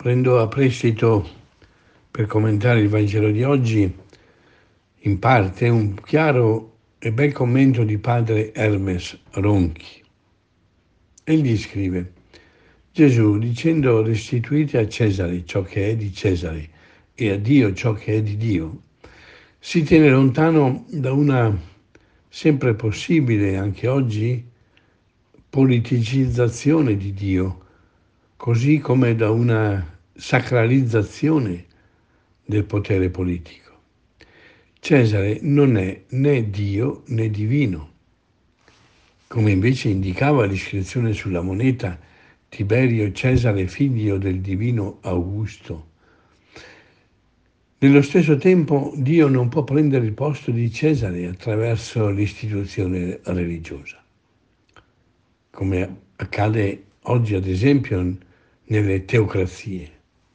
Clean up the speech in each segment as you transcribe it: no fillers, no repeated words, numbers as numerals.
Prendo a prestito per commentare il Vangelo di oggi, in parte, un chiaro e bel commento di padre Hermes Ronchi. Egli scrive: Gesù, dicendo restituite a Cesare ciò che è di Cesare e a Dio ciò che è di Dio, si tiene lontano da una sempre possibile, anche oggi, politicizzazione di Dio, così come da una sacralizzazione del potere politico. Cesare non è né Dio né divino, come invece indicava l'iscrizione sulla moneta Tiberio Cesare figlio del divino Augusto. Nello stesso tempo Dio non può prendere il posto di Cesare attraverso l'istituzione religiosa, come accade oggi ad esempio nelle teocrazie.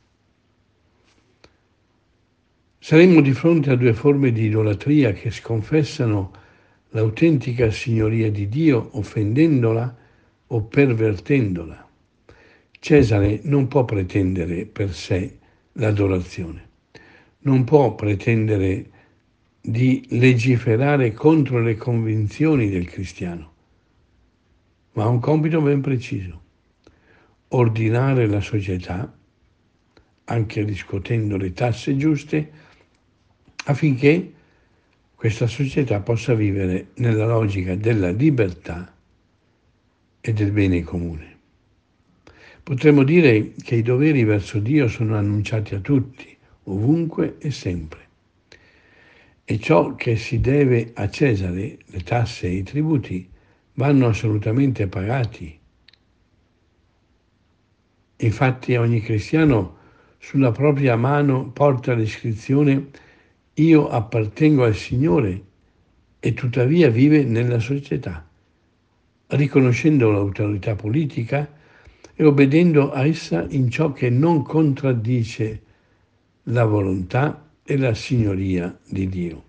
Saremmo di fronte a due forme di idolatria che sconfessano l'autentica signoria di Dio offendendola o pervertendola. Cesare non può pretendere per sé l'adorazione, non può pretendere di legiferare contro le convinzioni del cristiano, ma ha un compito ben preciso: ordinare la società, anche riscuotendo le tasse giuste, affinché questa società possa vivere nella logica della libertà e del bene comune. Potremmo dire che i doveri verso Dio sono annunciati a tutti, ovunque e sempre. E ciò che si deve a Cesare, le tasse e i tributi, vanno assolutamente pagati. Infatti ogni cristiano sulla propria mano porta l'iscrizione «Io appartengo al Signore» e tuttavia vive nella società, riconoscendo l'autorità politica e obbedendo a essa in ciò che non contraddice la volontà e la signoria di Dio.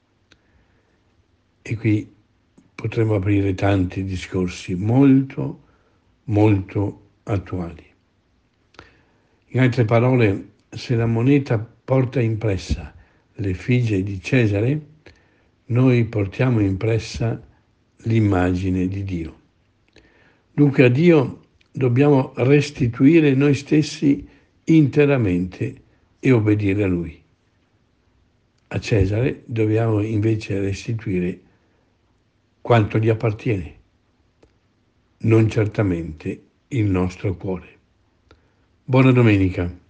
E qui potremmo aprire tanti discorsi molto, molto attuali. In altre parole, se la moneta porta impressa l'effigie di Cesare, noi portiamo impressa l'immagine di Dio. Dunque a Dio dobbiamo restituire noi stessi interamente e obbedire a Lui. A Cesare dobbiamo invece restituire quanto gli appartiene, non certamente il nostro cuore. Buona domenica.